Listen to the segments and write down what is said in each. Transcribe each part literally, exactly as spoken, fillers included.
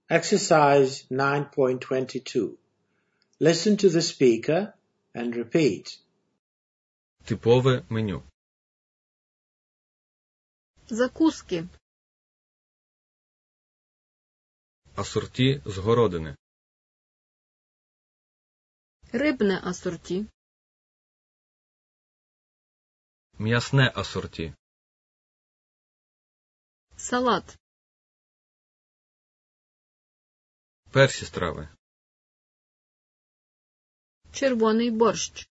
Exercise nine point twenty-two. Listen to the speaker and repeat. Типове меню. Закуски. Асорті з городини. Рибне асорті. М'ясне асорті. Салат. Перші страви. Червоний борщ.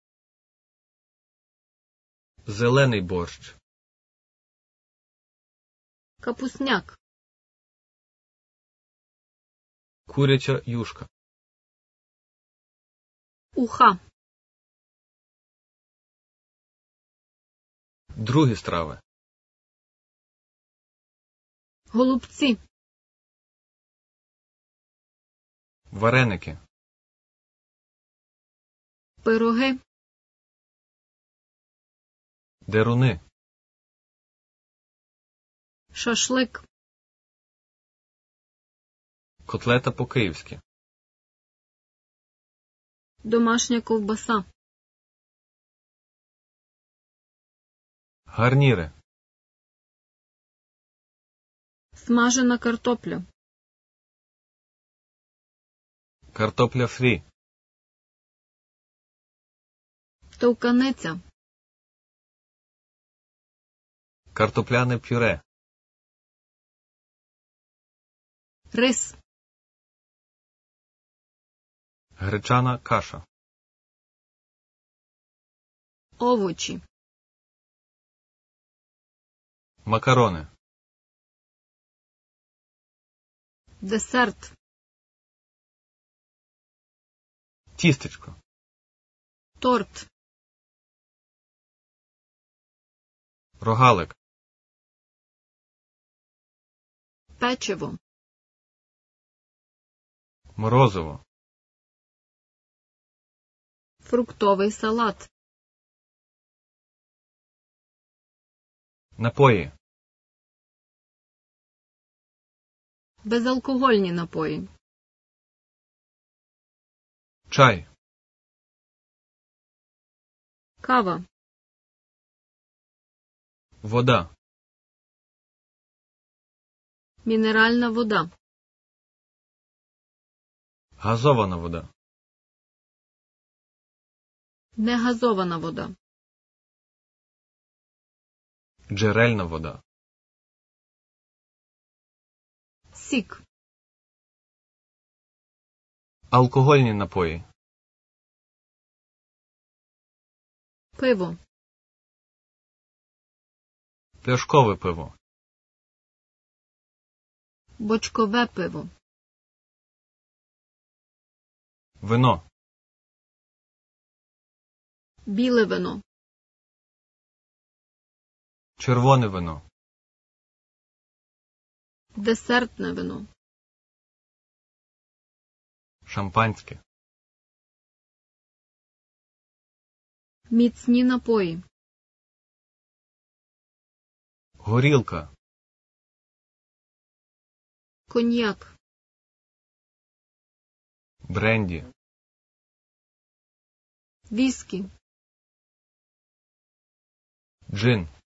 Зелений борщ. Капусняк. Куряча юшка. Уха. Другі страви. Голубці. Вареники. Пироги. Деруни. Шашлик. Котлета по-київськи. Домашня ковбаса. Гарніри. Смажена картопля. Картопля фрі. Товканиця. Картопляне пюре. Рис. Гречана каша. Овочі. Макарони. Десерт. Тістечко. Торт. Рогалик. Печиво. Морозиво. Фруктовий салат. Напої. Безалкогольні напої. Чай. Кава. Вода. Мінеральна вода. Газована вода. Негазована вода. Джерельна вода. Сік. Алкогольні напої. Пиво. Пляшкове пиво. Бочкове пиво. Вино. Біле вино. Червоне вино. Десертне вино. Шампанське. Міцні напої. Горілка. Коньяк. Бренді. Віскі. Джин.